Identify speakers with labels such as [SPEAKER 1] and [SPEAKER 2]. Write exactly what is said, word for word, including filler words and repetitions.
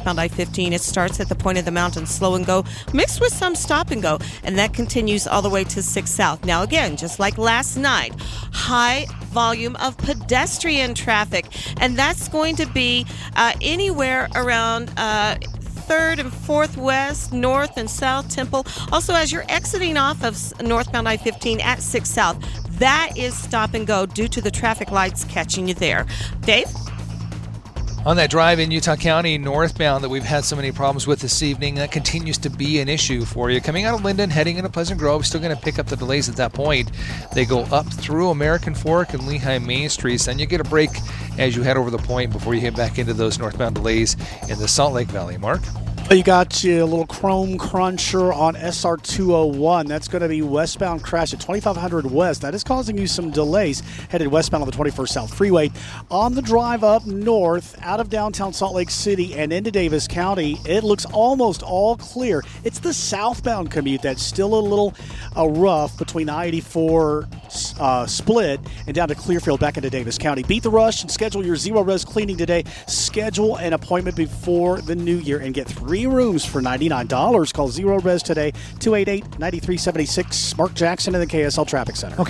[SPEAKER 1] northbound I fifteen. It starts at the point of the mountain, slow and go, mixed with some stop and go, and that continues all the way to six South. Now again, just like last night, high volume of pedestrian traffic, and that's going to be uh, anywhere around uh, third and fourth West, North and South Temple. Also, as you're exiting off of northbound I fifteen at six South, that is stop and go due to the traffic lights catching you there. Dave?
[SPEAKER 2] On that drive in Utah County northbound that we've had so many problems with this evening, that continues to be an issue for you. Coming out of Linden, heading into Pleasant Grove, still going to pick up the delays at that point. They go up through American Fork and Lehigh Main Streets, then you get a break as you head over the point before you head back into those northbound delays in the Salt Lake Valley. Mark?
[SPEAKER 3] You got you a little Chrome Cruncher on S R two oh one. That's going to be westbound crash at twenty-five hundred West. That is causing you some delays headed westbound on the twenty-first South Freeway. On the drive up north out of downtown Salt Lake City and into Davis County, it looks almost all clear. It's the southbound commute that's still a little uh, rough between I eighty-four uh, split and down to Clearfield back into Davis County. Beat the rush and schedule your Zero Res cleaning today. Schedule an appointment before the new year and get three rooms for ninety-nine dollars. Call Zero Res today, two eight eight, nine three seven six. Mark Jackson in the K S L Traffic Center.
[SPEAKER 4] Okay.